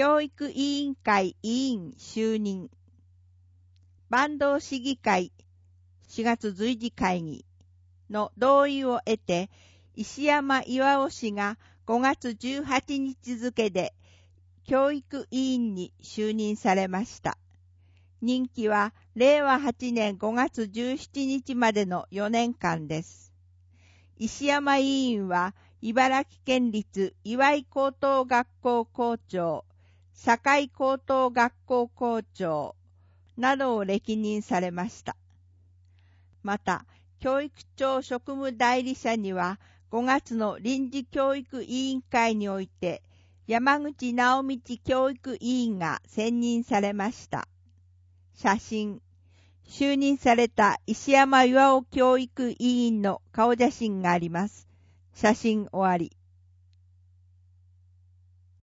教育委員会委員就任。坂東市議会4月随時会議の同意を得て、石山巌氏が5月18日付で教育委員に就任されました。任期は令和8年5月17日までの4年間です。石山委員は茨城県立岩井高等学校校長、堺高等学校校長などを歴任されました。また、教育庁職務代理者には5月の臨時教育委員会において山口直道教育委員が選任されました。写真。就任された石山巌教育委員の顔写真があります。写真終わり。